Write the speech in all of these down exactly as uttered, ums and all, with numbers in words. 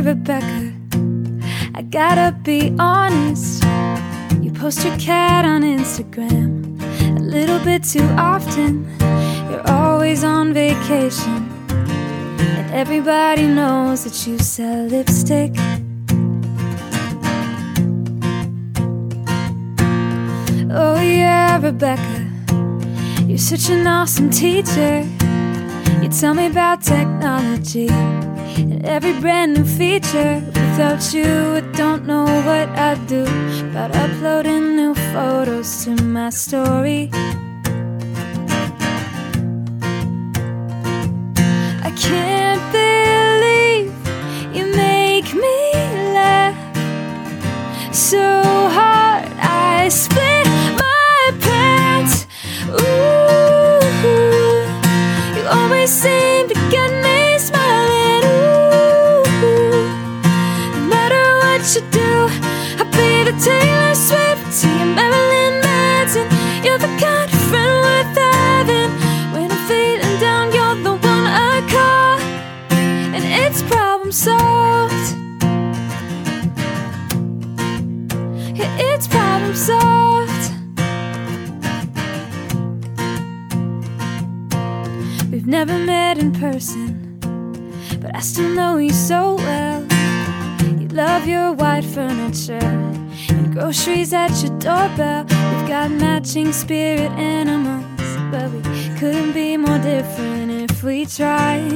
dear Rebecca, I gotta be honest. You post your cat on Instagram a little bit too often. You're always on vacation, and everybody knows that you sell lipstick. Oh yeah, Rebecca, you're such an awesome teacher. You tell me about technology and every brand new feature. Without you, I don't know what I'd do about uploading new photos to my story. I can't believe you make me laugh so hard I split my pants. Ooh, you always seem to get me smiling. Ooh, no matter what you do, I'll be the Taylor Swift to your Marilyn Manson. You're the kind of friend worth having. When I'm feeling down, you're the one I call, and it's problem solved. Yeah, it's problem solved. We've never met in person, but I still know you so well. You love your white furniture and groceries at your doorbell. We've got matching spirit animals, but we couldn't be more different if we tried.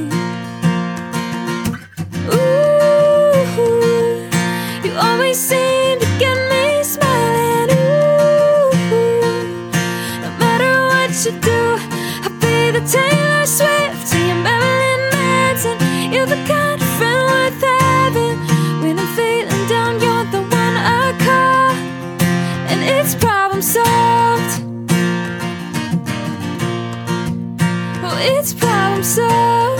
Ooh, you always seem to get me smiling. Ooh, no matter what you do, I'll be the Taylor Swift to your Marilyn Manson. You're the kind of friend worth having. When I'm feeling down, you're the one I call, and it's problem solved. Oh, it's problem solved.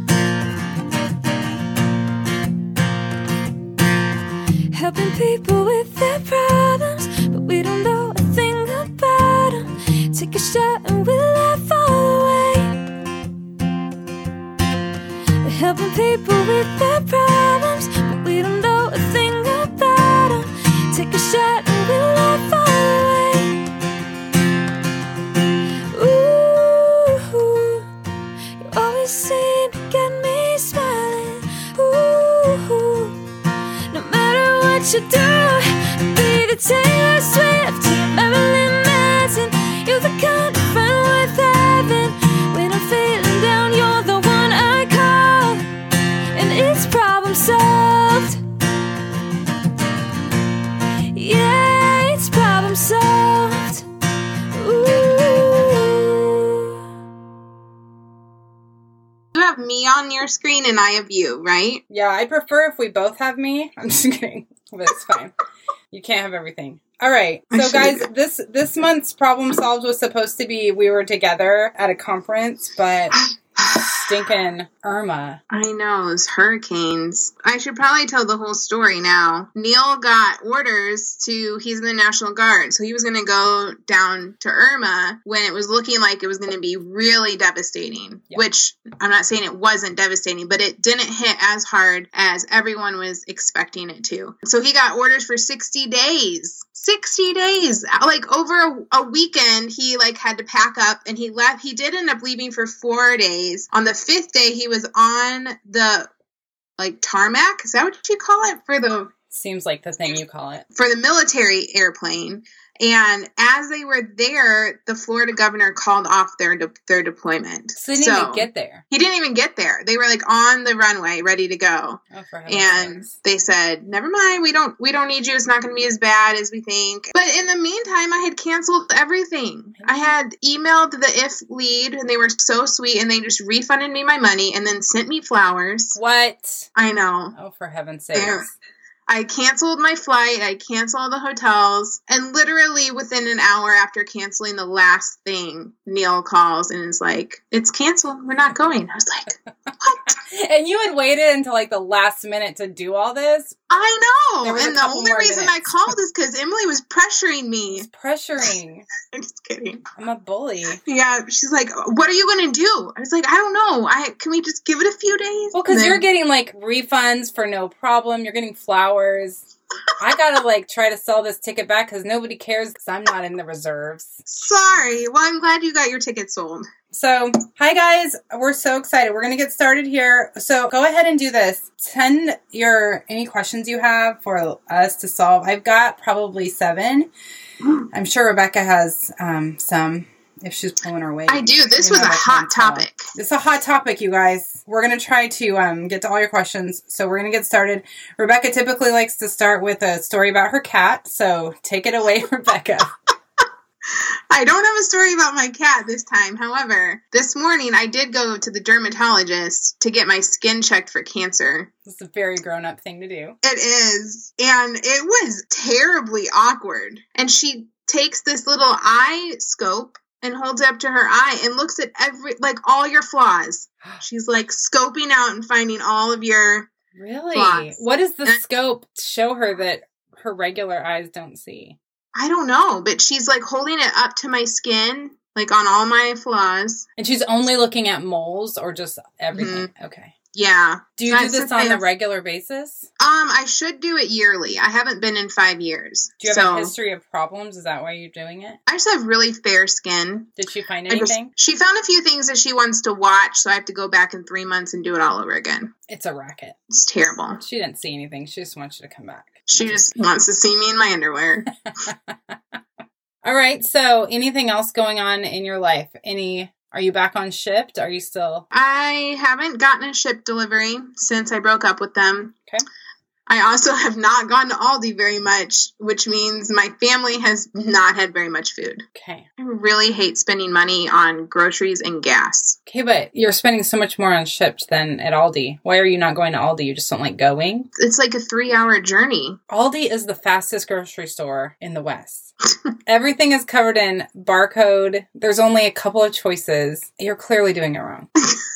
Helping people with their problems, but we don't know a thing about them. Take a shot and we'll laugh all the way. We're helping people with their problems, but we don't know a thing about them. Take a shot and we'll laugh all the way. Ooh, you always seem to get me smiling. Ooh, no matter what you do, be the Taylor Swift to your Marilyn Manson. You're the kind of friend worth having. When I'm feeling down, you're the one I call, and it's problem solved. Yeah, it's problem solved. Ooh. You have me on your screen and I have you, right? Yeah, I prefer if we both have me. I'm just kidding, but it's fine. You can't have everything. All right. So, guys, this this month's Problem Solved was supposed to be we were together at a conference, but stinking Irma. I know, those hurricanes. I should probably tell the whole story now. Neil got orders to, he's in the National Guard, so he was going to go down to Irma when it was looking like it was going to be really devastating, yeah. Which I'm not saying it wasn't devastating, but it didn't hit as hard as everyone was expecting it to. So he got orders for sixty days. sixty days, like over a, a weekend, he like had to pack up and he left. He did end up leaving for four days. On the fifth day, he was on the like tarmac. Is that what you call it? For the seems like the thing you call it for the military airplane. And as they were there, the Florida governor called off their de- their deployment. So they didn't so, even get there. He didn't even get there. They were like on the runway, ready to go. Oh, for heaven's and sakes. They said, "Never mind. We don't we don't need you. It's not going to be as bad as we think." But in the meantime, I had canceled everything. I had emailed the I F lead, and they were so sweet, and they just refunded me my money and then sent me flowers. What? I know. Oh, for heaven's sakes. They're, I canceled my flight, I canceled the hotels, and literally within an hour after canceling the last thing, Neil calls and is like, "It's canceled, we're not going." I was like, what? And you had waited until like the last minute to do all this? I know. There was a And the couple only more reason I minutes. called is because Emily was pressuring me. It's pressuring. I'm just kidding. I'm a bully. Yeah, she's like, "What are you gonna do?" I was like, "I don't know. I can we just give it a few days?" Well, because And you're then- getting like refunds for no problem. You're getting flowers. I gotta like try to sell this ticket back because nobody cares because I'm not in the reserves. Sorry. Well, I'm glad you got your ticket sold. So, hi guys. We're so excited. We're going to get started here. So, go ahead and do this. Send your any questions you have for us to solve. I've got probably seven. I'm sure Rebecca has um, some if she's pulling her weight. I do. This You was know, a I hot can tell. topic. It's a hot topic, you guys. We're going to try to um, get to all your questions. So, we're going to get started. Rebecca typically likes to start with a story about her cat. So, take it away, Rebecca. I don't have a story about my cat this time. However, this morning I did go to the dermatologist to get my skin checked for cancer. It's a very grown-up thing to do. It is. And it was terribly awkward. And she takes this little eye scope and holds it up to her eye and looks at every, like, all your flaws. She's, like, scoping out and finding all of your Really? flaws. What does the And- scope show her that her regular eyes don't see? I don't know, but she's, like, holding it up to my skin, like, on all my flaws. And she's only looking at moles or just everything? Okay. Yeah. Do you So do I this said on I- a regular basis? Um, I should do it yearly. I haven't been in five years. Do you have so a history of problems? Is that why you're doing it? I just have really fair skin. Did she find I just- anything? she found a few things that she wants to watch, so I have to go back in three months and do it all over again. It's a racket. It's terrible. She didn't see anything. She just wants you to come back. She just wants to see me in my underwear. All right. So, anything else going on in your life? Any? Are you back on Shipt? Are you still? I haven't gotten a ship delivery since I broke up with them. Okay. I also have not gone to Aldi very much, which means my family has not had very much food. Okay. I really hate spending money on groceries and gas. Okay, but you're spending so much more on Shipt than at Aldi. Why are you not going to Aldi? You just don't like going? It's like a three-hour journey. Aldi is the fastest grocery store in the West. Everything is covered in barcode. There's only a couple of choices. You're clearly doing it wrong.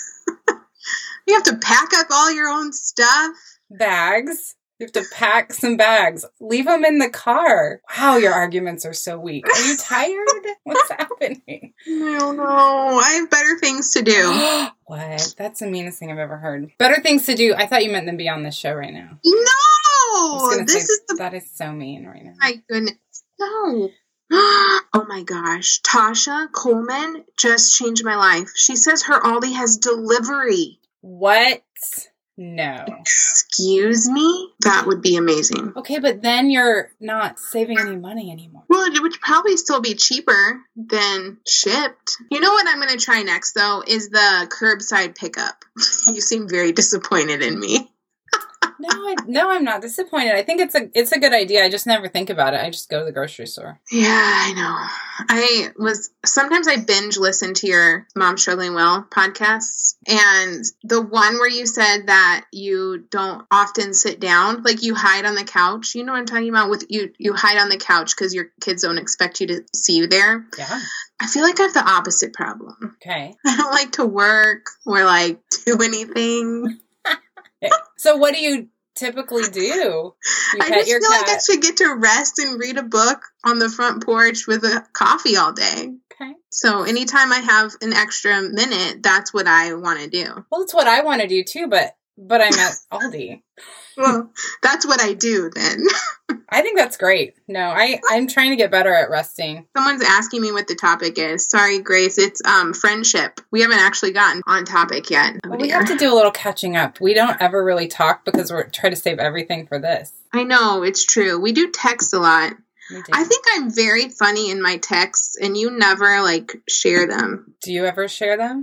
You have to pack up all your own stuff. Bags. You have to pack some bags. Leave them in the car. Wow, your arguments are so weak. Are you tired? What's happening? I don't know. I have better things to do. What? That's the meanest thing I've ever heard. Better things to do. I thought you meant them be on this show right now. I was No! gonna This say, is the... that is so mean right now. My goodness. No. Oh my gosh. Tasha Coleman just changed my life. She says her Aldi has delivery. What? No. Excuse me? That would be amazing. Okay, but then you're not saving any money anymore. Well, it would probably still be cheaper than shipped. You know what I'm going to try next, though, is the curbside pickup. You seem very disappointed in me. No, I, no, I'm not disappointed. I think it's a it's a good idea. I just never think about it. I just go to the grocery store. Yeah, I know. I was sometimes I binge listen to your Mom Struggling Well podcasts, and the one where you said that you don't often sit down, like you hide on the couch. You know what I'm talking about? With you, you hide on the couch because your kids don't expect you to see you there. Yeah. I feel like I have the opposite problem. Okay. I don't like to work or like do anything. So what do you typically do? You I pet just your feel cat. like I should get to rest and read a book on the front porch with a coffee all day. Okay. So anytime I have an extra minute, that's what I want to do. Well, it's what I want to do too, but but I'm at Aldi. Well, that's what I do then. I think that's great. No, I I'm trying to get better at resting. Someone's asking me what the topic is. Sorry, Grace. It's um friendship. We haven't actually gotten on topic yet. Oh, Well, we dear. have to do a little catching up. We don't ever really talk because we're trying to save everything for this. I know, it's true. We do text a lot. We do. I think I'm very funny in my texts, and you never, like, share them. Do you ever share them?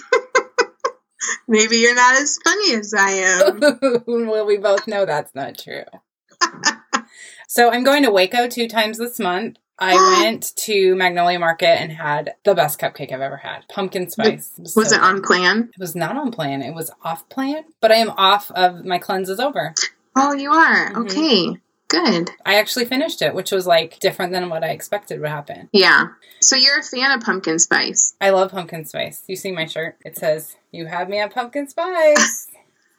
Maybe you're not as funny as I am. Well, we both know that's not true. So I'm going to Waco two times this month. I went to Magnolia Market and had the best cupcake I've ever had. Pumpkin spice. Was so it good. on plan? It was not on plan. It was off plan. But I am off of my cleanse is over. Oh, you are? Mhm. Okay. Good. I actually finished it, which was like different than what I expected would happen. Yeah. So you're a fan of pumpkin spice. I love pumpkin spice. You see my shirt? It says, "You had me at pumpkin spice."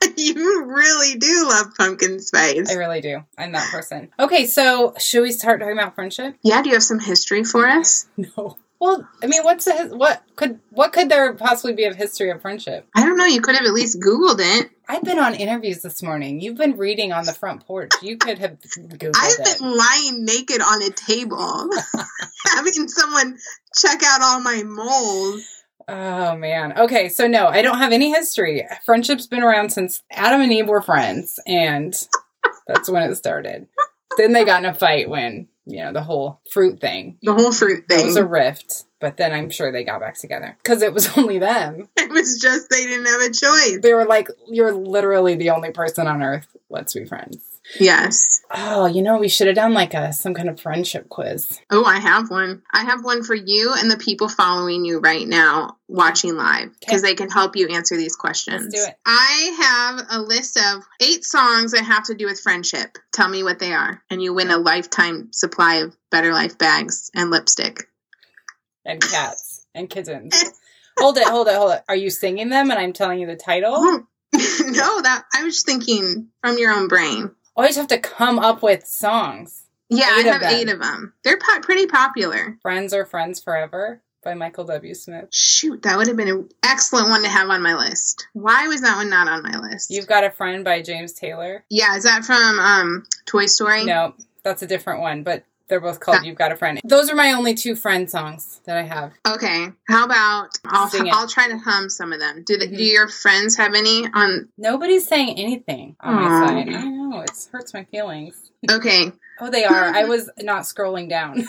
You really do love pumpkin spice. I really do. I'm that person. Okay, so should we start talking about friendship? Yeah, do you have some history for us? No. Well, I mean, what's the, what could what could there possibly be of history of friendship? I don't know. You could have at least Googled it. I've been on interviews this morning. You've been reading on the front porch. You could have Googled I've it. been lying naked on a table, having someone check out all my moles. Oh, man. Okay, so no, I don't have any history. Friendship's been around since Adam and Eve were friends, and that's when it started. Then they got in a fight when, you know, the whole fruit thing. The whole fruit thing. It was a rift, but then I'm sure they got back together. Because it was only them. It was just they didn't have a choice. They were like, you're literally the only person on earth. Let's be friends. Yes. Oh, you know, we should have done like a some kind of friendship quiz. Oh, I have one. I have one for you and the people following you right now watching live because Okay. they can help you answer these questions. Let's do it. I have a list of eight songs that have to do with friendship. Tell me what they are. And you win a lifetime supply of Better Life bags and lipstick. And cats. And kittens. Hold it, hold it, hold it. Are you singing them and I'm telling you the title? no, that I was just thinking from your own brain. Always have to come up with songs. Yeah, Eight I of have them. eight of them. They're po- pretty popular. Friends or Friends Forever by Michael W. Smith. Shoot, that would have been an excellent one to have on my list. Why was that one not on my list? You've Got a Friend by James Taylor. Yeah, is that from um, Toy Story? No, that's a different one, but they're both called Yeah. You've Got a Friend. Those are my only two friend songs that I have. Okay, how about I'll Sing it. I'll try to hum some of them. Do the, Mhm. do your friends have any on? Nobody's saying anything on my Aw. side. I know, it hurts my feelings. Okay, Oh, they are. I was not scrolling down.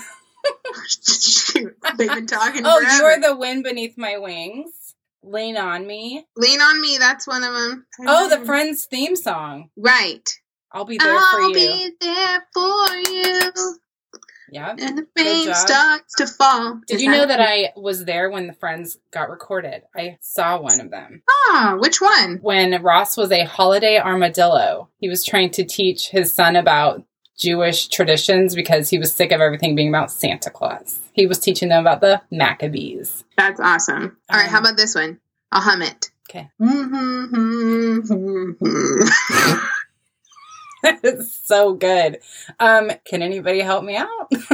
shoot, they've been talking. Oh, forever. You're the Wind Beneath My Wings. Lean on Me. Lean on Me. That's one of them. Oh, the Friends theme song. Right. I'll be there I'll for you. be there for you. Yeah. And the Good rain job. starts to fall. Did Is you know that I was there when the Friends got recorded? I saw one of them. Ah, which one? When Ross was a holiday armadillo, he was trying to teach his son about Jewish traditions because he was sick of everything being about Santa Claus. He was teaching them about the Maccabees. That's awesome. All right, Um, how about this one? I'll hum it. Okay. It's so good. Um, can anybody help me out? Let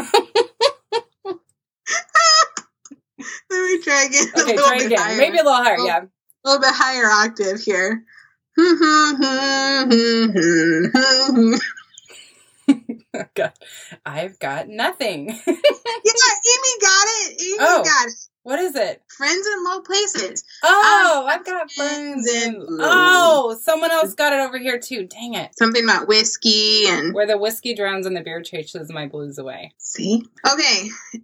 me try again. a Okay, little try bit again. higher. Maybe a little higher, Oh. yeah. A little bit higher octave here. Oh, God. I've got nothing. Yeah, Amy got it. Amy Oh. got it. What is it? Friends in low places. Oh, Um, I've got friends friends in... in- Oh, someone else got it over here too. Dang it. Something about whiskey and Where the whiskey drowns and the beer chases my blues away. see. Okay.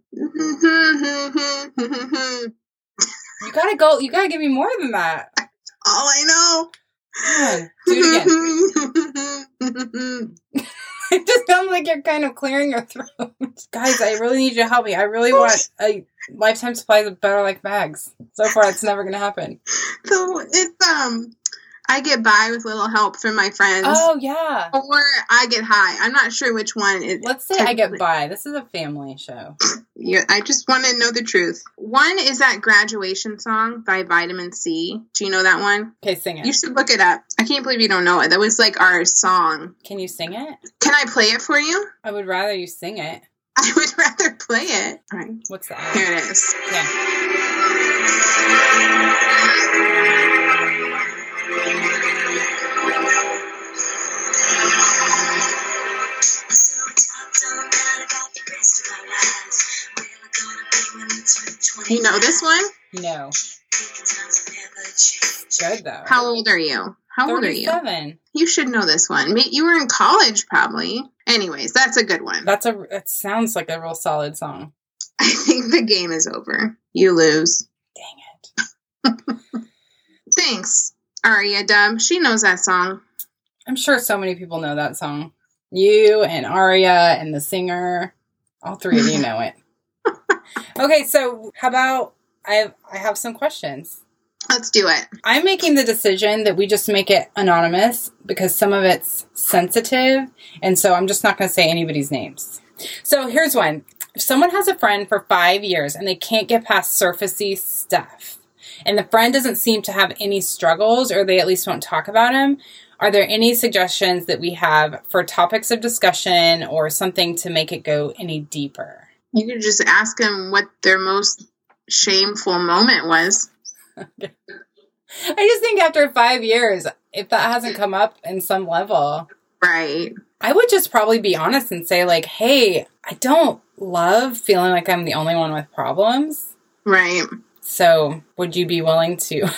You gotta go. You gotta give me more than that. All I know. Come on, do it again. It just sounds like you're kind of clearing your throat. Guys, I really need you to help me. I really want a lifetime supply of Better Life bags. So far, it's never going to happen. So it's um, I get by with little help from my friends, Oh, yeah. or I get high. I'm not sure which one. It, Let's say I get by. This is a family show. Yeah, I just want to know the truth. One is that graduation song by Vitamin C. Do you know that one? Okay, sing You it. should look it up. I can't believe you don't know it. That was like our song. Can you sing it? Can I play it for you? I would rather you sing it. I would rather play it. All right, What's that? here it is. Okay. You know this one? No. Good, though. How old are you? How old are you? thirty-seven. You should know this one. Ma- You were in college, probably. Anyways, that's a good one. That's a. It sounds like a real solid song. I think the game is over. You lose. Dang it. Thanks, Aria Dub. She knows that song. I'm sure so many people know that song. You and Aria and the singer. All three of you know it. Okay, so how about I have I have some questions. Let's do it. I'm making the decision that we just make it anonymous because some of it's sensitive, and so I'm just not going to say anybody's names. So here's one. If someone has a friend for five years and they can't get past surfacey stuff, and the friend doesn't seem to have any struggles, or they at least won't talk about them, are there any suggestions that we have for topics of discussion or something to make it go any deeper? You could just ask them what their most shameful moment was. I just think after five years, if that hasn't come up in some level, right, I would just probably be honest and say, like, hey, I don't love feeling like I'm the only one with problems. Right. So would you be willing to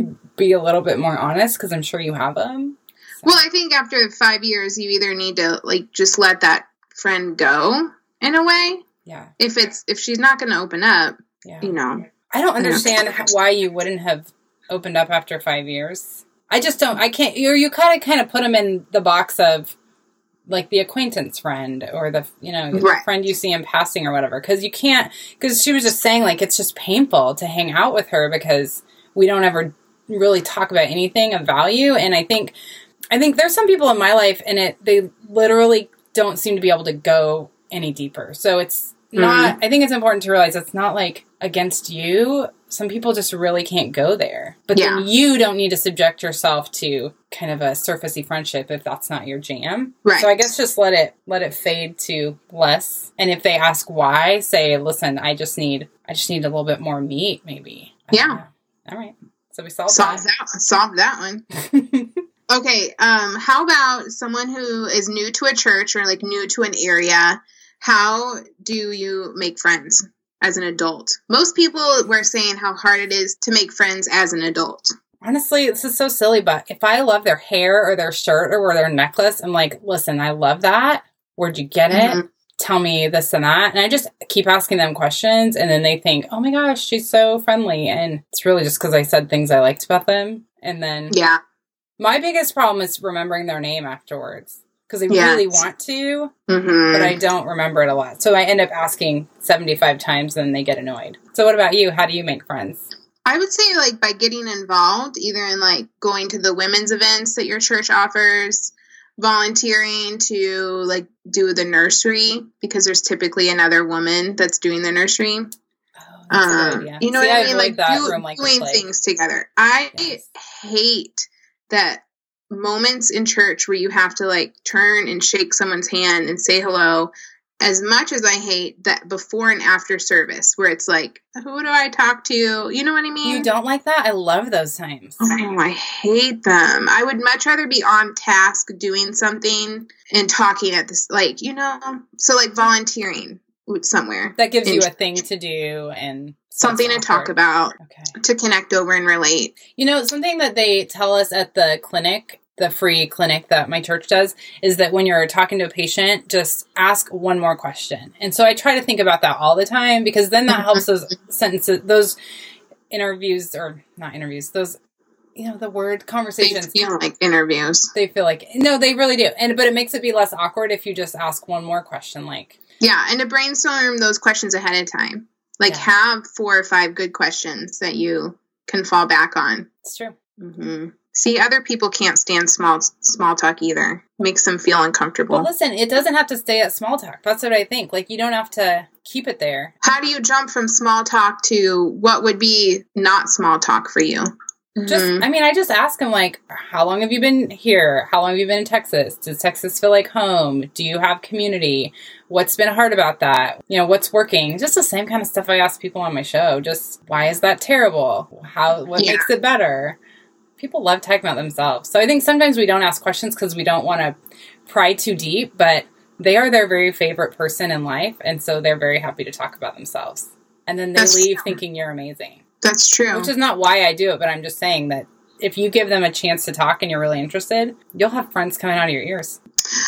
be a little bit more honest? Because I'm sure you have them. So. Well, I think after five years, you either need to, like, just let that friend go in a way. Yeah. If it's, if she's not going to open up, yeah. you know. I don't understand why you wouldn't have opened up after five years. I just don't, I can't, or you kind of kind of put them in the box of, like, the acquaintance friend or the, you know, the right. friend you see in passing or whatever. Because you can't, because she was just saying, like, it's just painful to hang out with her because we don't ever really talk about anything of value. And I think, I think there's some people in my life and it, they literally don't seem to be able to go any deeper. So it's not, mm-hmm. I think it's important to realize it's not like against you. Some people just really can't go there. But yeah. then you don't need to subject yourself to kind of a surfacey friendship if that's not your jam. Right. So I guess just let it let it fade to less. And if they ask why, say, listen, I just need I just need a little bit more meat, maybe. Yeah. All right. So we solved solve that. that. Solve that one. Okay. Um, how about someone who is new to a church or like new to an area? How do you make friends as an adult? Most people were saying how hard it is to make friends as an adult. Honestly, this is so silly, but if I love their hair or their shirt or their necklace, I'm like, listen, I love that. Where'd you get it? Mm-hmm. Tell me this and that. And I just keep asking them questions. And then they think, oh my gosh, she's so friendly. And it's really just because I said things I liked about them. And then yeah, my biggest problem is remembering their name afterwards. Because I yes. really want to, mm-hmm. but I don't remember it a lot. So I end up asking seventy-five times and they get annoyed. So what about you? How do you make friends? I would say, like, by getting involved, either in, like, going to the women's events that your church offers, volunteering to, like, do the nursery, because there's typically another woman that's doing the nursery. Oh, that's um, good, yeah. You know See, what I I mean? Like, that do, room like doing things together. I yes. hate that moments in church where you have to, like, turn and shake someone's hand and say hello, as much as I hate that before and after service where it's like, who do I talk to? You know what I mean? You don't like that? I love those times. Oh, I hate them. I would much rather be on task doing something and talking at this, like, you know, so like volunteering somewhere. That gives you a thing to do and something to talk about, okay. to connect over and relate. You know, something that they tell us at the clinic, the free clinic that my church does, is that when you're talking to a patient, just ask one more question. And so I try to think about that all the time, because then that helps those sentences, those interviews, or not interviews, those, you know, the word conversations. They feel like interviews. They feel like, no, they really do. And, but it makes it be less awkward if you just ask one more question, like. Yeah. And to brainstorm those questions ahead of time. Like, yeah. have four or five good questions that you can fall back on. It's true. Mm-hmm. See, other people can't stand small small talk either. Makes them feel uncomfortable. Well, listen, it doesn't have to stay at small talk. That's what I think. Like, you don't have to keep it there. How do you jump from small talk to what would be not small talk for you? Just, mm-hmm. I mean, I just ask them, like, how long have you been here? How long have you been in Texas? Does Texas feel like home? Do you have community? What's been hard about that? You know, what's working? Just the same kind of stuff I ask people on my show. Just, why is that terrible? How, what yeah. makes it better? People love talking about themselves. So I think sometimes we don't ask questions because we don't want to pry too deep, but they are their very favorite person in life. And so they're very happy to talk about themselves. And then they That's leave true. thinking you're amazing. That's true. Which is not why I do it, but I'm just saying that if you give them a chance to talk and you're really interested, you'll have friends coming out of your ears.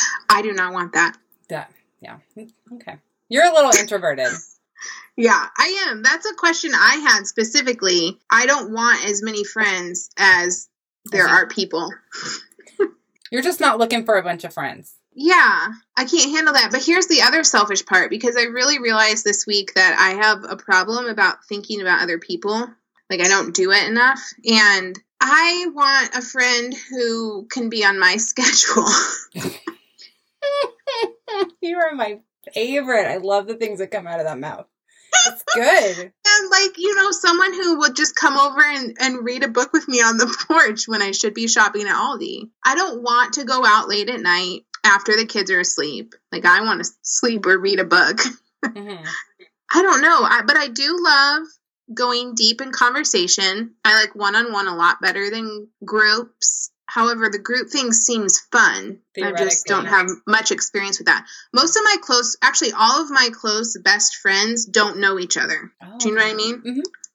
I do not want that. Yeah. Yeah. Okay. You're a little introverted. Yeah, I am. That's a question I had specifically. I don't want as many friends as there okay. are people. You're just not looking for a bunch of friends. Yeah, I can't handle that. But here's the other selfish part, because I really realized this week that I have a problem about thinking about other people. Like, I don't do it enough. And I want a friend who can be on my schedule. You are my favorite. I love the things that come out of that mouth. That's good. And like, you know, someone who would just come over and, and read a book with me on the porch when I should be shopping at Aldi. I don't want to go out late at night after the kids are asleep. Like, I want to sleep or read a book. Mm-hmm. I don't know, I, but I do love going deep in conversation. I like one-on-one a lot better than groups. However, the group thing seems fun. I just don't have much experience with that. Most of my close, actually all of my close best friends don't know each other. Oh. Do you know what I mean? Mm-hmm.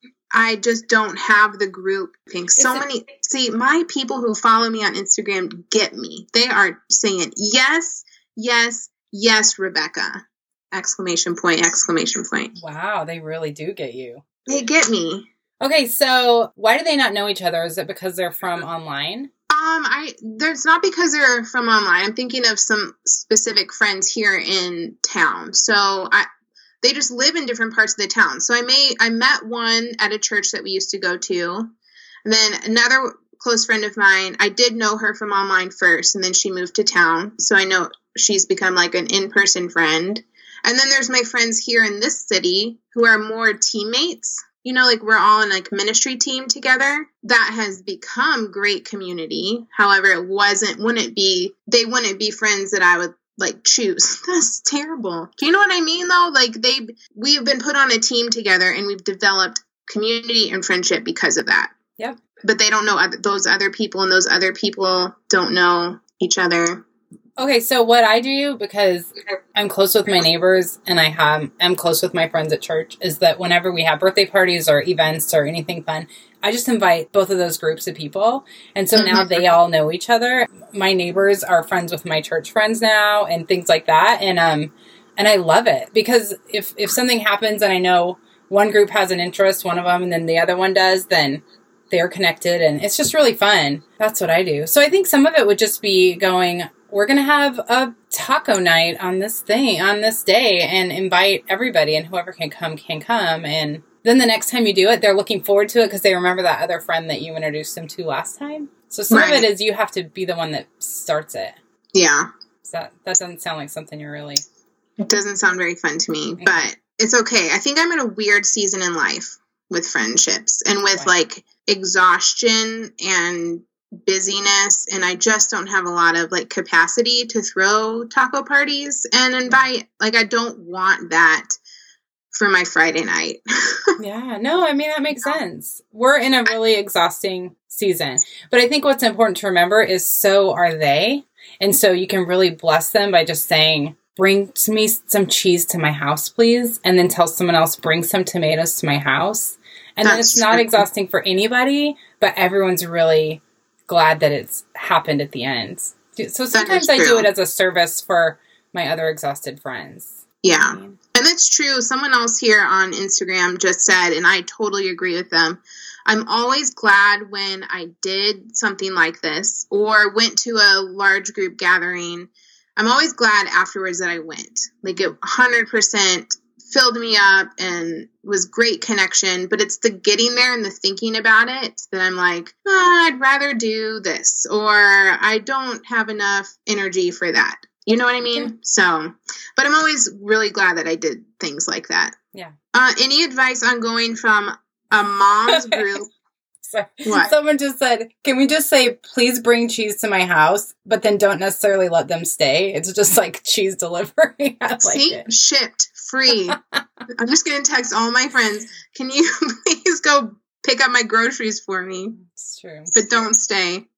I just don't have the group thing. So it- many, see, my people who follow me on Instagram get me. They are saying, yes, yes, yes, Rebecca. Exclamation point, exclamation point. Wow, they really do get you. They get me. Okay, so why do they not know each other? Is it because they're from online? Um, I there's not because they're from online. I'm thinking of some specific friends here in town. So I they just live in different parts of the town. So I may I met one at a church that we used to go to. And then another close friend of mine, I did know her from online first, and then she moved to town. So I know she's become like an in-person friend. And then there's my friends here in this city who are more teammates. You know, like we're all in like ministry team together. That has become great community. However, it wasn't, wouldn't be, they wouldn't be friends that I would like choose. That's terrible. Do you know what I mean though? Like they, we've been put on a team together and we've developed community and friendship because of that. Yep. But they don't know other, those other people, and those other people don't know each other. Okay, so what I do, because I'm close with my neighbors and I have I'm close with my friends at church, is that whenever we have birthday parties or events or anything fun, I just invite both of those groups of people. And so now they all know each other. My neighbors are friends with my church friends now and things like that. And um and I love it, because if if something happens and I know one group has an interest, one of them, and then the other one does, then they're connected and it's just really fun. That's what I do. So I think some of it would just be going, we're going to have a taco night on this thing, on this day, and invite everybody, and whoever can come, can come. And then the next time you do it, they're looking forward to it because they remember that other friend that you introduced them to last time. So some right. of it is you have to be the one that starts it. Yeah. So that, that doesn't sound like something you're really... It doesn't sound very fun to me, mm-hmm. but it's okay. I think I'm in a weird season in life with friendships and with right. like exhaustion and busyness, and I just don't have a lot of like capacity to throw taco parties and invite. Like, I don't want that for my Friday night. Yeah, no, I mean, that makes sense. We're in a really exhausting season, but I think what's important to remember is so are they. And so you can really bless them by just saying, bring me some cheese to my house, please. And then tell someone else, bring some tomatoes to my house. And That's then it's not true. Exhausting for anybody, but everyone's really glad that it's happened at the end. So sometimes I do it as a service for my other exhausted friends. Yeah. I mean, and that's true. Someone else here on Instagram just said, and I totally agree with them, I'm always glad when I did something like this or went to a large group gathering. I'm always glad afterwards that I went. Like, it one hundred percent filled me up and was great connection, but it's the getting there and the thinking about it that I'm like, oh, I'd rather do this, or I don't have enough energy for that. You know what I mean? Okay. So, but I'm always really glad that I did things like that. Yeah. Uh, any advice on going from a mom's group? Sorry. What? Someone just said, can we just say, please bring cheese to my house, but then don't necessarily let them stay? It's just like cheese delivery. I like See? It. Shipped. Free. I'm just going to text all my friends, can you please go pick up my groceries for me? It's true. But don't stay.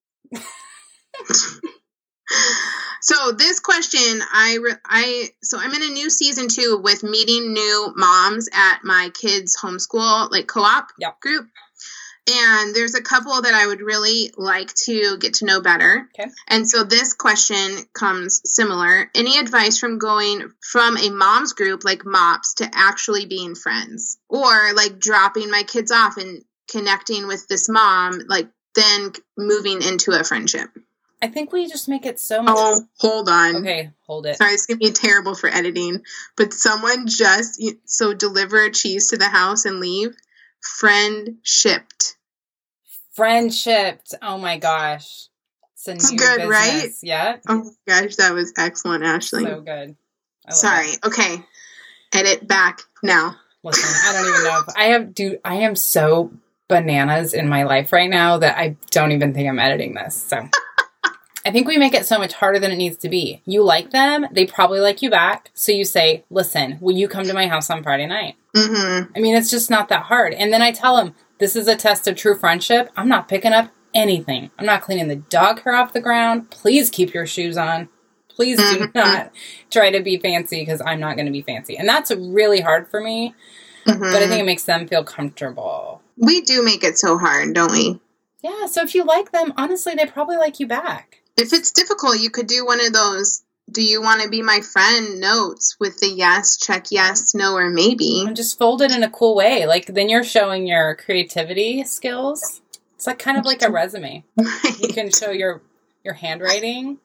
So this question, I, I, so I'm in a new season too with meeting new moms at my kids' homeschool, like co-op yep. group. And there's a couple that I would really like to get to know better. Okay. And so this question comes similar. Any advice from going from a mom's group like MOPS to actually being friends? Or like dropping my kids off and connecting with this mom, like then moving into a friendship? I think we just make it so much... Oh, hold on. Okay, hold it. Sorry, it's going to be terrible for editing. But someone just, so deliver cheese to the house and leave. Friend shipped. Friendshipped. Oh my gosh. It's a it's new good, business. Right? Yeah. Oh my gosh, that was excellent, Ashley. So good. I love Sorry. it. Okay. Edit back now. Listen, I don't even know if I have, dude, I am so bananas in my life right now that I don't even think I'm editing this. So I think we make it so much harder than it needs to be. You like them. They probably like you back. So you say, listen, will you come to my house on Friday night? Mm-hmm. I mean, it's just not that hard. And then I tell them, this is a test of true friendship. I'm not picking up anything. I'm not cleaning the dog hair off the ground. Please keep your shoes on. Please do Mm-hmm. not try to be fancy because I'm not going to be fancy. And that's really hard for me, Mm-hmm. but I think it makes them feel comfortable. We do make it so hard, don't we? Yeah, so if you like them, honestly, they probably like you back. If it's difficult, you could do one of those, do you want to be my friend notes with the yes, check yes, no, or maybe. And just fold it in a cool way. Like, then you're showing your creativity skills. It's like kind of like a resume. Right. You can show your, your handwriting.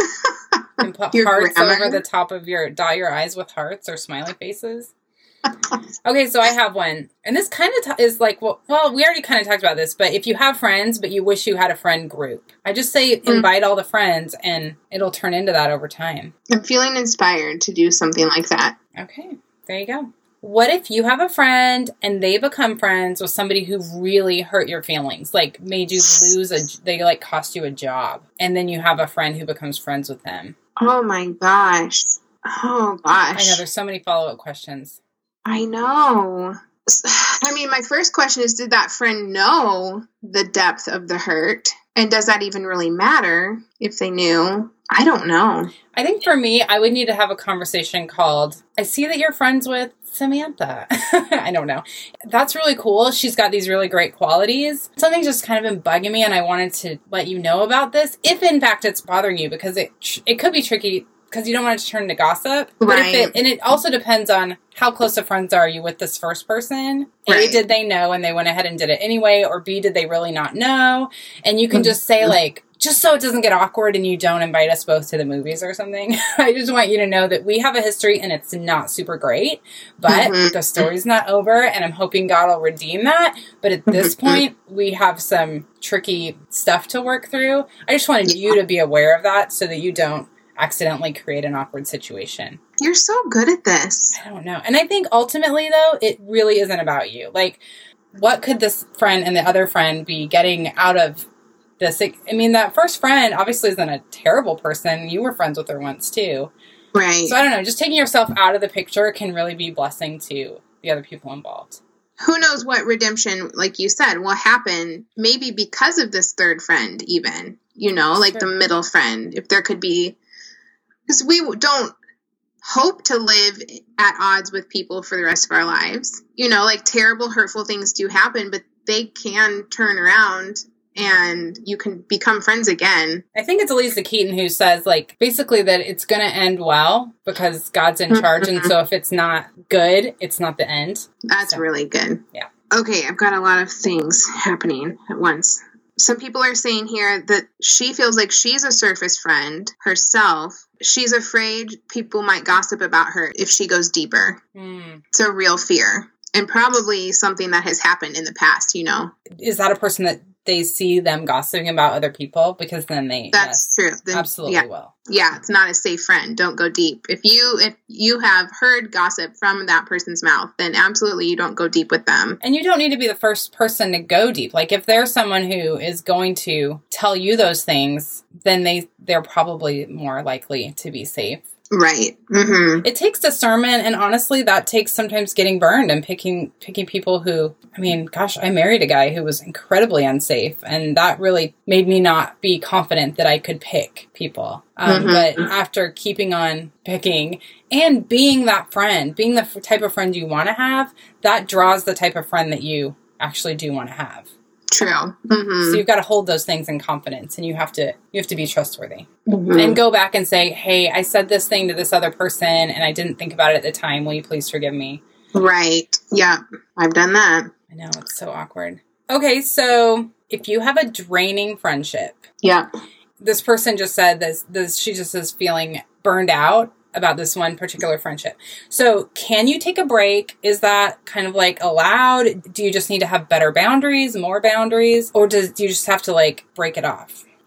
And put Your hearts grammar. over the top of your, dot your eyes with hearts or smiley faces. Okay, so I have one. And this kind of t- is like, well, well, we already kind of talked about this, but if you have friends, but you wish you had a friend group, I just say invite all the friends and it'll turn into that over time. I'm feeling inspired to do something like that. Okay, there you go. What if you have a friend and they become friends with somebody who really hurt your feelings, like made you lose a, they like cost you a job, and then you have a friend who becomes friends with them? Oh my gosh. Oh gosh. I know, there's so many follow-up questions. I know. I mean, my first question is, did that friend know the depth of the hurt? And does that even really matter if they knew? I don't know. I think for me, I would need to have a conversation called, I see that you're friends with Samantha. I don't know. That's really cool. She's got these really great qualities. Something's just kind of been bugging me, and I wanted to let you know about this, if in fact it's bothering you, because it it could be tricky because you don't want it to turn into gossip. But Right. if it, and it also depends on how close of friends are you with this first person. A, Right. did they know and they went ahead and did it anyway? Or B, did they really not know? And you can just say like, just so it doesn't get awkward and you don't invite us both to the movies or something. I just want you to know that we have a history and it's not super great, but Mhm. the story's not over, and I'm hoping God will redeem that. But at this Mhm. point, we have some tricky stuff to work through. I just wanted you to be aware of that so that you don't accidentally create an awkward situation. You're so good at this. I don't know. And I think ultimately, though, it really isn't about you. Like, what could this friend and the other friend be getting out of this? I mean, that first friend obviously isn't a terrible person. You were friends with her once, too. Right. So I don't know. Just taking yourself out of the picture can really be a blessing to the other people involved. Who knows what redemption, like you said, will happen maybe because of this third friend even, you know, like Sure. the middle friend, if there could be, because we don't hope to live at odds with people for the rest of our lives. You know, like terrible, hurtful things do happen, but they can turn around and you can become friends again. I think it's Elisa Keaton who says, like, basically that it's going to end well because God's in charge. And so if it's not good, it's not the end. That's So, really good. yeah. Okay, I've got a lot of things happening at once. Some people are saying here that she feels like she's a surface friend herself. She's afraid people might gossip about her if she goes deeper. Hmm. It's a real fear. And probably something that has happened in the past, you know. Is that a person that they see them gossiping about other people? Because then they That's yes, true. Then- absolutely yeah. will. Yeah, it's not a safe friend. Don't go deep. If you if you have heard gossip from that person's mouth, then absolutely you don't go deep with them. And you don't need to be the first person to go deep. Like, if there's someone who is going to tell you those things, then they, they're probably more likely to be safe. Right. Mm-hmm. It takes discernment, and honestly, that takes sometimes getting burned and picking picking people who, I mean, gosh, I married a guy who was incredibly unsafe, and that really made me not be confident that I could pick people. Um, Mhm. But after keeping on picking and being that friend, being the f- type of friend you want to have, that draws the type of friend that you actually do want to have. True. Mm-hmm. So you've got to hold those things in confidence, and you have to you have to be trustworthy. Mhm. And go back and say, hey, I said this thing to this other person and I didn't think about it at the time. Will you please forgive me? Right. Yeah. I've done that. I know, it's so awkward. Okay, so if you have a draining friendship, Yeah. this person just said this, this she just is feeling burned out about this one particular friendship. So can you take a break? Is that kind of like allowed? Do you just need to have better boundaries, more boundaries? Or does do you just have to like break it off?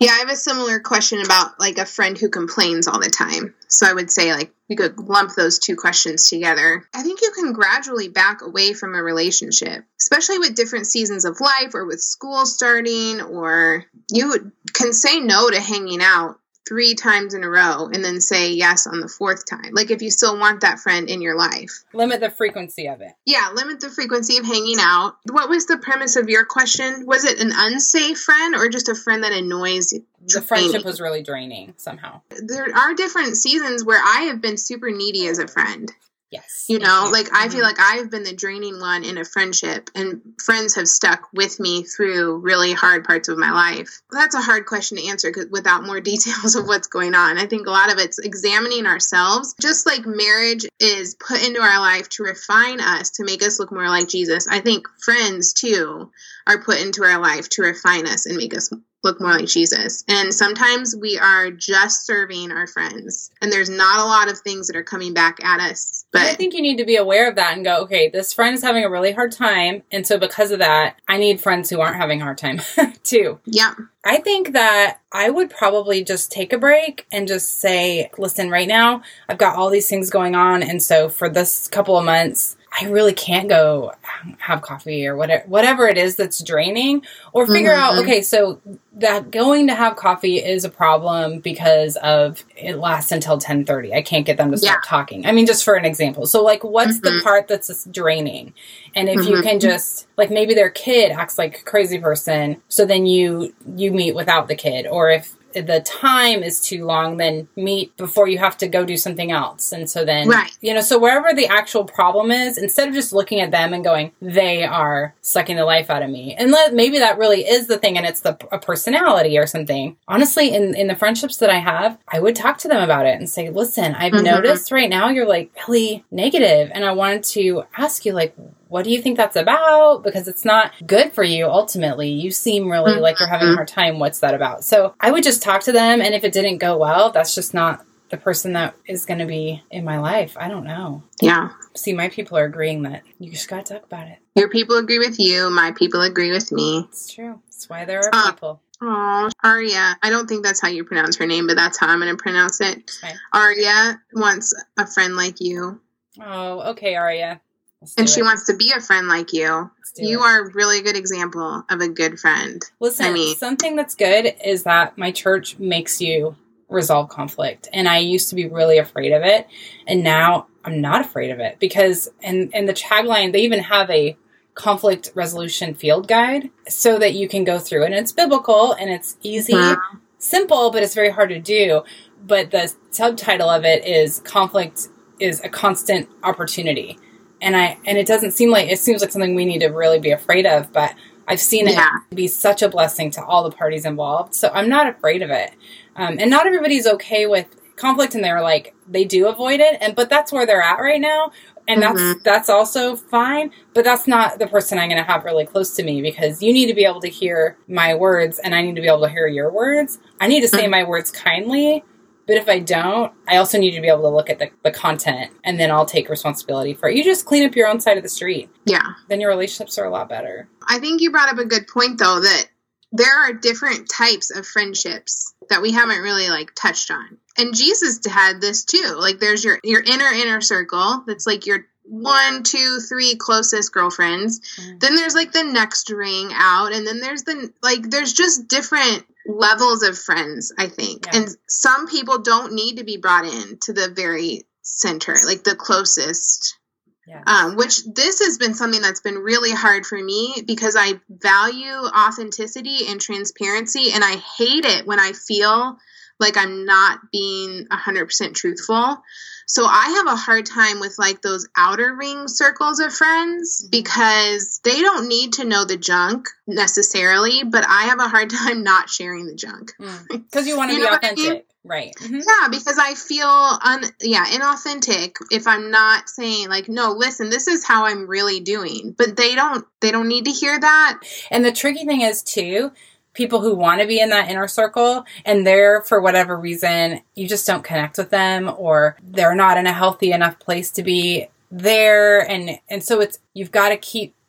Yeah, I have a similar question about like a friend who complains all the time. So I would say like we could lump those two questions together. I think you can gradually back away from a relationship, especially with different seasons of life or with school starting, or you can say no to hanging out three times in a row and then say yes on the fourth time. Like if you still want that friend in your life. Limit the frequency of it. Yeah, limit the frequency of hanging out. What was the premise of your question? Was it an unsafe friend or just a friend that annoys you? The friendship was really draining somehow. There are different seasons where I have been super needy as a friend. Yes. You know, you. like I mm-hmm. feel like I've been the draining one in a friendship, and friends have stuck with me through really hard parts of my life. That's a hard question to answer without more details of what's going on. I think a lot of it's examining ourselves. Just like marriage is put into our life to refine us, to make us look more like Jesus, I think friends too are put into our life to refine us and make us look more like Jesus. And sometimes we are just serving our friends, and there's not a lot of things that are coming back at us. But I think you need to be aware of that and go, okay, this friend is having a really hard time. And so because of that, I need friends who aren't having a hard time too. Yeah. I think that I would probably just take a break and just say, listen, right now I've got all these things going on. And so for this couple of months, I really can't go have coffee or whatever, whatever it is that's draining, or figure mm-hmm. out, okay, so that going to have coffee is a problem because of it lasts until ten thirty. I can't get them to stop yeah. talking. I mean, just for an example. So like, what's mm-hmm. the part that's draining? And if mm-hmm. you can just like, maybe their kid acts like a crazy person. So then you, you meet without the kid, or if the time is too long, then meet before you have to go do something else. And so then, right. you know, so wherever the actual problem is, instead of just looking at them and going, they are sucking the life out of me. And let, maybe that really is the thing, and it's the a personality or something. Honestly, in, in the friendships that I have, I would talk to them about it and say, listen, I've mm-hmm. noticed right now you're like really negative. And I wanted to ask you, like, what do you think that's about? Because it's not good for you ultimately. You seem really mm-hmm. like you're having a hard time. What's that about? So I would just talk to them. And if it didn't go well, that's just not the person that is going to be in my life. I don't know. Yeah. See, my people are agreeing that you just got to talk about it. Your people agree with you. My people agree with me. It's true. That's why there are uh, people. Oh, Arya. I don't think that's how you pronounce her name, but that's how I'm going to pronounce it. Okay. Arya wants a friend like you. Oh, okay, Arya. And it. she wants to be a friend like you. You it. are a really good example of a good friend. Listen, I mean, something that's good is that my church makes you resolve conflict. And I used to be really afraid of it. And now I'm not afraid of it. Because in, in the tagline, they even have a conflict resolution field guide so that you can go through it. And it's biblical and it's easy, mm-hmm. simple, but it's very hard to do. But the subtitle of it is conflict is a constant opportunity. And I and it doesn't seem like, it seems like something we need to really be afraid of, but I've seen it yeah. be such a blessing to all the parties involved. So I'm not afraid of it. Um, and not everybody's okay with conflict, and they're like, they do avoid it. And but that's where they're at right now. And mm-hmm. that's that's also fine. But that's not the person I'm going to have really close to me, because you need to be able to hear my words and I need to be able to hear your words. I need to say mm-hmm. my words kindly. But if I don't, I also need to be able to look at the, the content, and then I'll take responsibility for it. You just clean up your own side of the street. Yeah. Then your relationships are a lot better. I think you brought up a good point, though, that there are different types of friendships that we haven't really, like, touched on. And Jesus had this, too. Like, there's your, your inner, inner circle. That's, like, your one, two, three closest girlfriends. Mm. Then there's, like, the next ring out. And then there's the, like, there's just different levels of friends, I think. Yeah. And some people don't need to be brought in to the very center, like the closest. Yeah. Um, which this has been something that's been really hard for me, because I value authenticity and transparency, and I hate it when I feel like I'm not being one hundred percent truthful. So I have a hard time with like those outer ring circles of friends, because they don't need to know the junk necessarily, but I have a hard time not sharing the junk. Because mm. you want to be authentic. I mean? Right. Mm-hmm. Yeah, because I feel un yeah, inauthentic if I'm not saying like, no, listen, this is how I'm really doing. But they don't they don't need to hear that. And the tricky thing is too, people who want to be in that inner circle and they're, for whatever reason, you just don't connect with them, or they're not in a healthy enough place to be there. And, and so it's, you've got to keep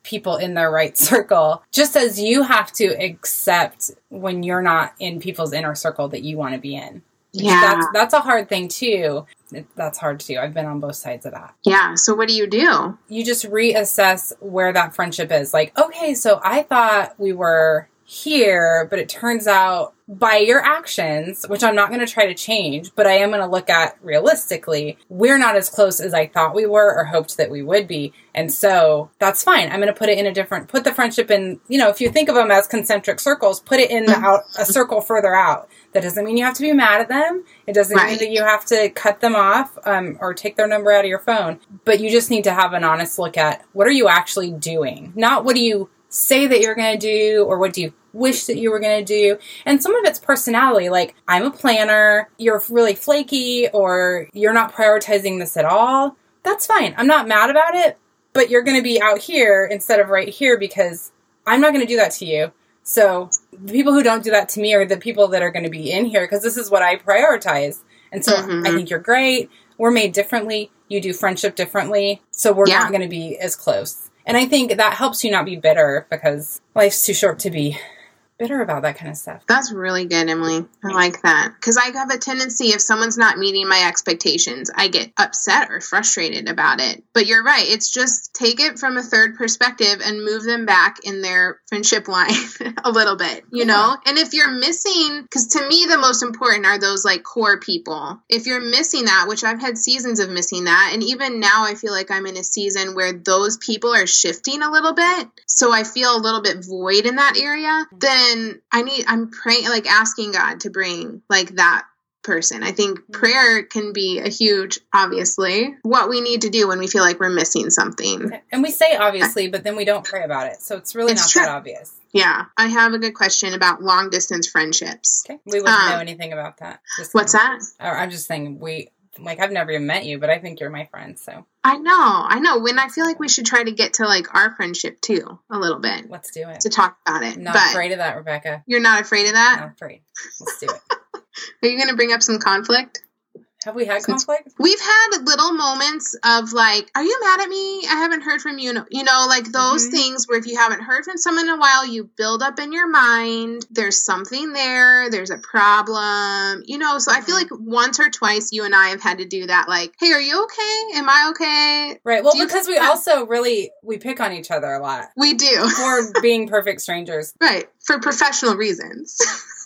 people in their right circle, just as you have to accept when you're not in people's inner circle that you want to be in. Yeah. That's, that's a hard thing too. It, that's hard too. I've been on both sides of that. Yeah. So what do you do? You just reassess where that friendship is. Like, okay, so I thought we were here, but it turns out by your actions, which I'm not going to try to change, but I am going to look at realistically, we're not as close as I thought we were or hoped that we would be. And so that's fine. I'm going to put it in a different, put the friendship in, you know, if you think of them as concentric circles, put it in the out, a circle further out. That doesn't mean you have to be mad at them. It doesn't Right. mean that you have to cut them off um, or take their number out of your phone. But you just need to have an honest look at what are you actually doing? Not what do you say that you're going to do or what do you wish that you were going to do. And some of it's personality. Like, I'm a planner, you're really flaky, or you're not prioritizing this at all. That's fine. I'm not mad about it, but you're going to be out here instead of right here because I'm not going to do that to you. So the people who don't do that to me are the people that are going to be in here because this is what I prioritize. And so mm-hmm. I think you're great. We're made differently. You do friendship differently. So we're yeah. not going to be as close. And I think that helps you not be bitter because life's too short to be bitter about that kind of stuff. That's really good, Emily. I like that. Because I have a tendency, if someone's not meeting my expectations, I get upset or frustrated about it. But you're right. It's just take it from a third perspective and move them back in their friendship line a little bit, you yeah. know? And if you're missing, because to me, the most important are those like core people. If you're missing that, which I've had seasons of missing that, and even now I feel like I'm in a season where those people are shifting a little bit. So I feel a little bit void in that area. Then And I need, I'm praying, like asking God to bring like that person. I think prayer can be a huge, obviously, what we need to do when we feel like we're missing something. And we say obviously, but then we don't pray about it. So it's really it's not true. That obvious. Yeah. I have a good question about long distance friendships. Okay. We wouldn't um, know anything about that. Just what's that? Or I'm just saying we, like, I've never even met you, but I think you're my friend, so. I know, I know. When I feel like we should try to get to, like, our friendship, too, a little bit. Let's do it. To talk about it. I'm not but afraid of that, Rebecca. You're not afraid of that? Not afraid. Let's do it. Are you going to bring up some conflict? Have we had conflict? We've had little moments of like, are you mad at me? I haven't heard from you. You know, like those mm-hmm. things where if you haven't heard from someone in a while, you build up in your mind. There's something there. There's a problem. You know, so I feel like once or twice you and I have had to do that. Like, hey, are you okay? Am I okay? Right. Well, because we also really, we pick on each other a lot. We do. For being perfect strangers. Right. For professional reasons.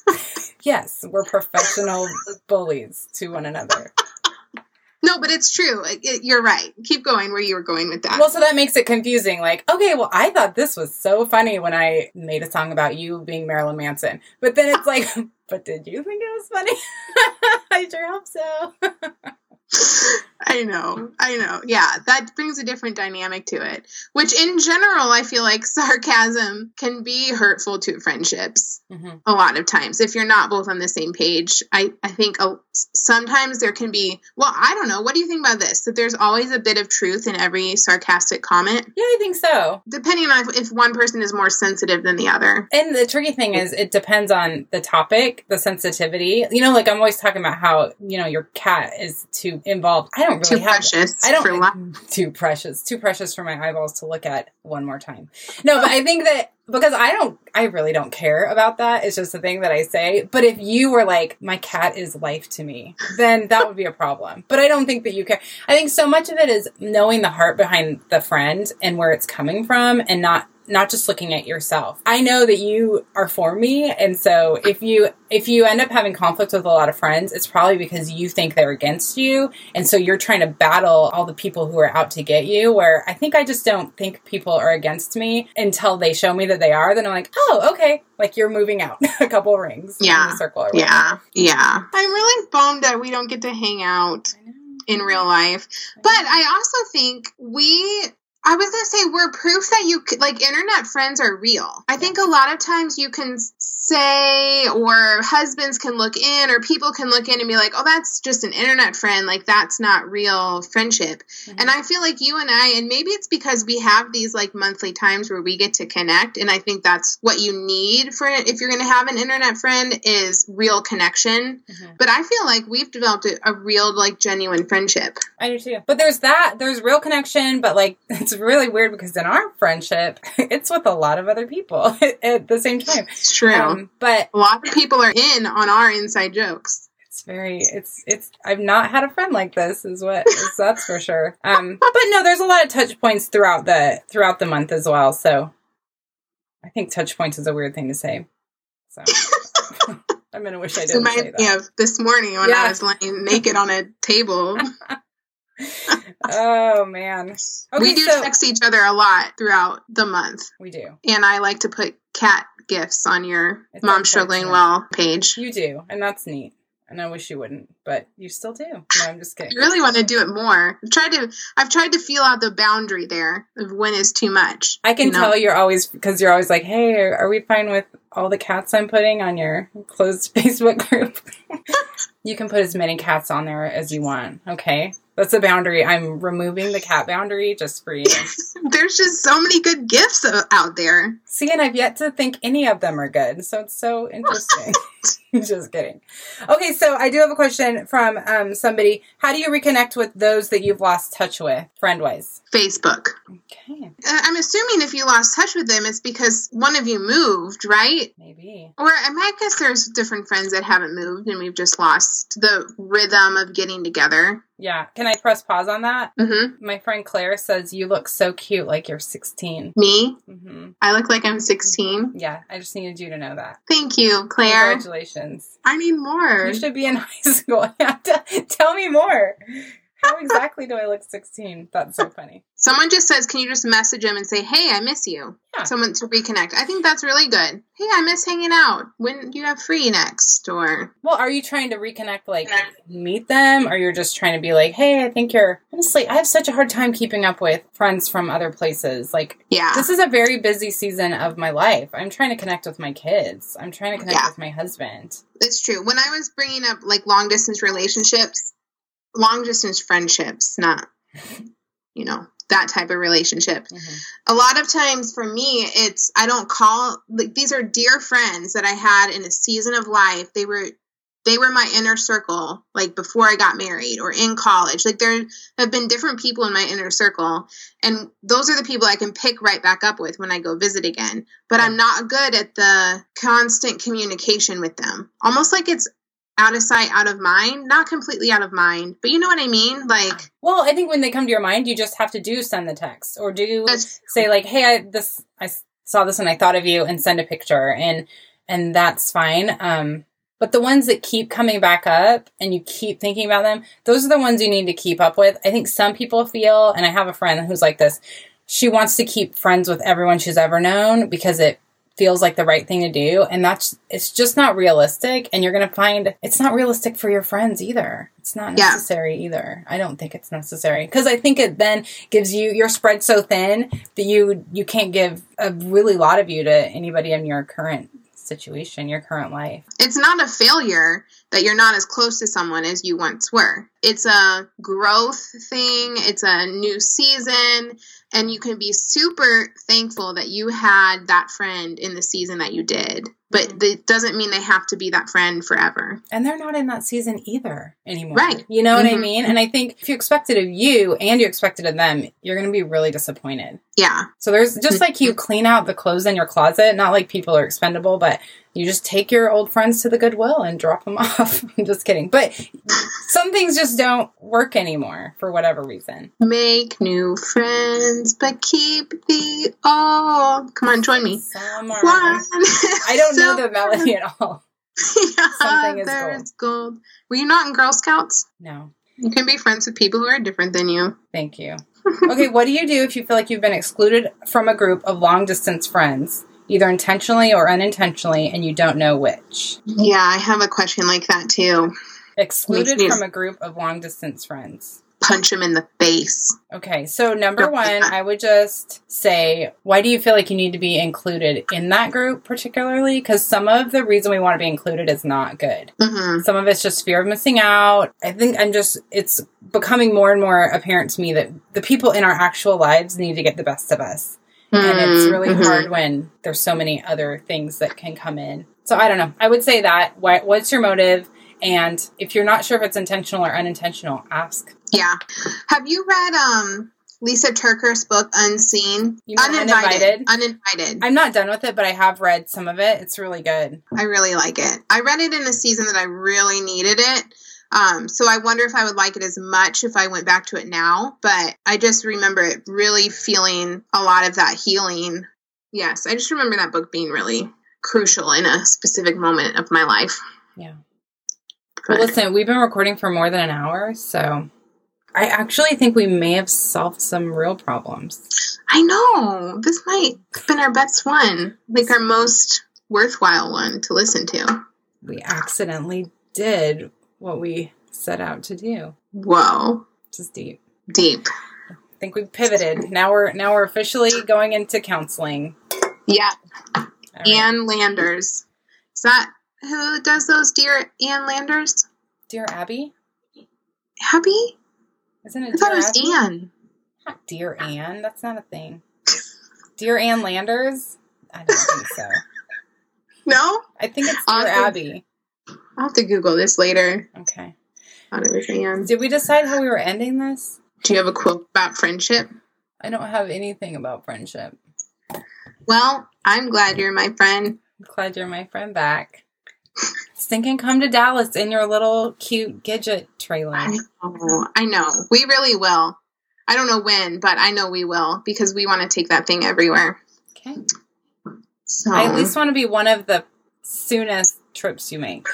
Yes, we're professional bullies to one another. No, but it's true. It, it, you're right. Keep going where you were going with that. Well, so that makes it confusing. Like, okay, well, I thought this was so funny when I made a song about you being Marilyn Manson. But then it's like, but did you think it was funny? I sure hope so. I know. I know. Yeah, that brings a different dynamic to it. Which in general, I feel like sarcasm can be hurtful to friendships mm-hmm. a lot of times. If you're not both on the same page, I, I think a, sometimes there can be, well, I don't know. What do you think about this? That there's always a bit of truth in every sarcastic comment? Yeah, I think so. Depending on if, if one person is more sensitive than the other. And the tricky thing is it depends on the topic, the sensitivity. You know, like I'm always talking about how, you know, your cat is too involved. I don't really too have precious I don't for life. Too precious. Too precious for my eyeballs to look at one more time. No, but I think that because I don't I really don't care about that. It's just a thing that I say. But if you were like, my cat is life to me, then that would be a problem. But I don't think that you care. I think so much of it is knowing the heart behind the friend and where it's coming from and not not just looking at yourself. I know that you are for me. And so if you, if you end up having conflict with a lot of friends, it's probably because you think they're against you. And so you're trying to battle all the people who are out to get you, where I think I just don't think people are against me until they show me that they are. Then I'm like, oh, okay. Like you're moving out a couple rings yeah. in the circle. Or yeah. Yeah. I'm really bummed that we don't get to hang out in real life. But I also think we... I was going to say, we're proof that you, like, internet friends are real. I think a lot of times you can say, or husbands can look in, or people can look in and be like, oh, that's just an internet friend. Like, that's not real friendship. Mm-hmm. And I feel like you and I, and maybe it's because we have these, like, monthly times where we get to connect. And I think that's what you need for it. If you're going to have an internet friend is real connection. Mm-hmm. But I feel like we've developed a, a real, like, genuine friendship. I do too. But there's that, there's real connection, but, like, it's really weird because in our friendship, it's with a lot of other people at the same time. It's true. Um, but a lot of people are in on our inside jokes. It's very, it's, it's, I've not had a friend like this is what, is, that's for sure. Um, but no, there's a lot of touch points throughout the, throughout the month as well. So I think touch points is a weird thing to say. So I'm going to wish I didn't so say that. Yeah, this morning when yeah. I was laying naked on a table. Oh man. Okay, we do so, text each other a lot throughout the month. We do. And I like to put cat gifts on your It's Mom Struggling Well page. You do, and that's neat. And I wish you wouldn't, but you still do. No, I'm just kidding. I really want to do it more. I've tried to I've tried to feel out the boundary there of when is too much. I can you know? tell you're always, because you're always like, hey, are, are we fine with all the cats I'm putting on your closed Facebook group? You can put as many cats on there as you want, okay? That's a boundary. I'm removing the cat boundary just for you. There's just so many good gifts out there. See, and I've yet to think any of them are good, so it's so interesting. Just kidding. Okay, so I do have a question from um, somebody. How do you reconnect with those that you've lost touch with, friend-wise? Facebook. Okay. Uh, I'm assuming if you lost touch with them, it's because one of you moved, right? Maybe. Or I, mean, I guess there's different friends that haven't moved and we've just lost the rhythm of getting together. Yeah. Can I press pause on that? Mm-hmm. My friend Claire says, you look so cute like you're sixteen. Me? Mm-hmm. I look like I'm sixteen. Yeah, I just needed you to know that. Thank you, Claire. Congratulations. I need more. You should be in high school. Tell me more. How exactly do I look sixteen? That's so funny. Someone just says, can you just message them and say, hey, I miss you? Yeah. Someone to reconnect. I think that's really good. Hey, I miss hanging out. When do you have free next? Or well, are you trying to reconnect, like meet them? Or you're just trying to be like, hey, I think you're, honestly, I have such a hard time keeping up with friends from other places. Like, yeah. This is a very busy season of my life. I'm trying to connect with my kids. I'm trying to connect yeah. with my husband. It's true. When I was bringing up like long distance relationships, long distance friendships, not, you know, that type of relationship. Mm-hmm. A lot of times for me, it's, I don't call, like, these are dear friends that I had in a season of life. They were, they were my inner circle, like before I got married or in college. Like there have been different people in my inner circle. And those are the people I can pick right back up with when I go visit again. But I'm not good at the constant communication with them. Almost like it's out of sight, out of mind. Not completely out of mind, but you know what I mean? Like, well, I think when they come to your mind, you just have to do send the text or do say like, hey, I this I saw this and I thought of you, and send a picture, and and that's fine. Um, but the ones that keep coming back up and you keep thinking about them, those are the ones you need to keep up with. I think some people feel, and I have a friend who's like this, she wants to keep friends with everyone she's ever known because it feels like the right thing to do, and that's it's just not realistic, and you're going to find it's not realistic for your friends either. It's not necessary yeah. either. I don't think it's necessary, because I think it then gives you, you're spread so thin that you you can't give a really lot of you to anybody in your current situation, your current life. It's not a failure that you're not as close to someone as you once were. It's a growth thing. It's a new season. And you can be super thankful that you had that friend in the season that you did. But mm-hmm. it doesn't mean they have to be that friend forever. And they're not in that season either anymore. Right. You know mm-hmm. what I mean? And I think if you expect it of you and you expect it of them, you're going to be really disappointed. Yeah. So there's just like you clean out the clothes in your closet, not like people are expendable, but you just take your old friends to the Goodwill and drop them off. I'm just kidding. But some things just don't work anymore for whatever reason. Make new friends, but keep the old. Come on, join me. Summer. I don't know the melody at all. Yeah, Something is there's gold. gold. Were you not in Girl Scouts? No. You can be friends with people who are different than you. Thank you. Okay, what do you do if you feel like you've been excluded from a group of long-distance friends, either intentionally or unintentionally, and you don't know which? Yeah, I have a question like that too. Excluded from a group of long-distance friends. Punch them in the face. Okay, so number one, I would just say, why do you feel like you need to be included in that group particularly? Because some of the reason we want to be included is not good. Mm-hmm. Some of it's just fear of missing out. I think I'm just, it's becoming more and more apparent to me that the people in our actual lives need to get the best of us. Mm-hmm. And it's really mm-hmm. hard when there's so many other things that can come in. So I don't know. I would say that. Why, what's your motive? And if you're not sure if it's intentional or unintentional, ask. Yeah. Have you read um Lisa Turker's book, Unseen. You mean Uninvited? Uninvited. I'm not done with it, but I have read some of it. It's really good. I really like it. I read it in a season that I really needed it. Um, so I wonder if I would like it as much if I went back to it now. But I just remember it really feeling a lot of that healing. Yes, I just remember that book being really crucial in a specific moment of my life. Yeah. Well, listen, we've been recording for more than an hour, so I actually think we may have solved some real problems. I know. This might have been our best one. Like our most worthwhile one to listen to. We accidentally did what we set out to do. Whoa. This is deep. Deep. I think we've pivoted. Now we're now we're officially going into counseling. Yeah. Right. Ann Landers. Is that who does those? Dear Ann Landers? Dear Abby? Abby? Isn't it I thought Dear it was Abby? Ann. Not Dear Ann. That's not a thing. Dear Ann Landers? I don't think so. No? I think it's Dear I'll have to- Abby. I'll have to Google this later. Okay. I thought it was Ann. Did we decide how we were ending this? Do you have a quote about friendship? I don't have anything about friendship. Well, I'm glad you're my friend. I'm glad you're my friend back. Stinking come to Dallas in your little cute Gidget trailer. I know. I know. We really will. I don't know when, but I know we will because we want to take that thing everywhere. Okay. So I at least want to be one of the soonest trips you make.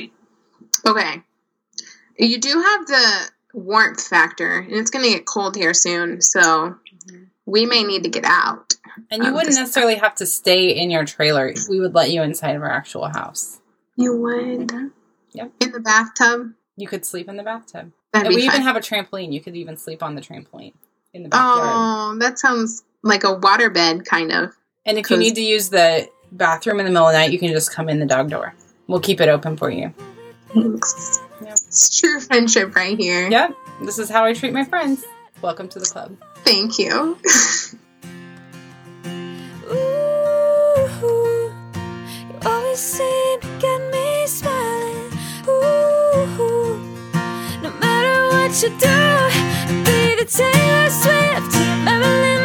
Okay. You do have the warmth factor, and it's going to get cold here soon, so mm-hmm. we may need to get out. And you wouldn't necessarily have to stay in your trailer. We would let you inside of our actual house. You would? Yep. In the bathtub? You could sleep in the bathtub. That'd and be we fun. even have a trampoline. You could even sleep on the trampoline in the backyard. Oh, that sounds like a waterbed, kind of. And if you need to use the bathroom in the middle of the night, you can just come in the dog door. We'll keep it open for you. Thanks. Yep. It's true friendship right here. Yep. This is how I treat my friends. Welcome to the club. Thank you. Ooh, you always seem to get me smiling. Ooh, no matter what you do, be the Taylor Swift, Marilyn